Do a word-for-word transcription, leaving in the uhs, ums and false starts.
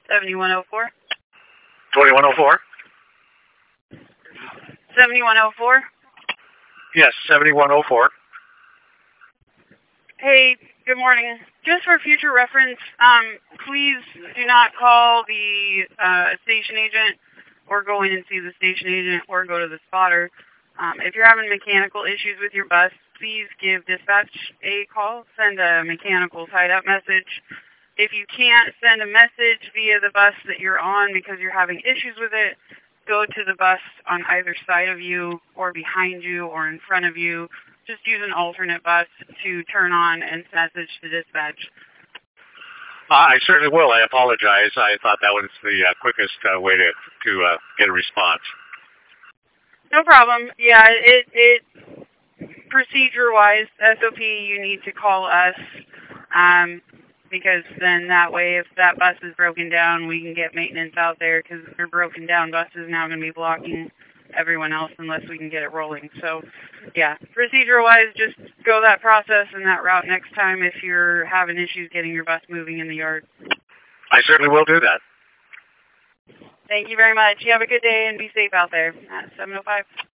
seventy-one oh four. twenty-one oh four? seventy-one oh four. Yes, seventy-one oh four. Hey, good morning. Just for future reference, um, please do not call the uh, station agent or go in and see the station agent or go to the spotter. Um, if you're having mechanical issues with your bus, please give dispatch a call. Send a mechanical tied-up message. If you can't send a message via the bus that you're on because you're having issues with it, go to the bus on either side of you or behind you or in front of you. Just use an alternate bus to turn on and message to dispatch. Uh, I certainly will. I apologize. I thought that was the uh, quickest uh, way to, to uh, get a response. No problem. Yeah, it, it procedure-wise, S O P, you need to call us, um, because then that way, if that bus is broken down, we can get maintenance out there, because their broken down bus is now going to be blocking everyone else unless we can get it rolling. So, yeah, procedure-wise, just go that process and that route next time if you're having issues getting your bus moving in the yard. I certainly will do that. Thank you very much. You have a good day and be safe out there at seven oh five.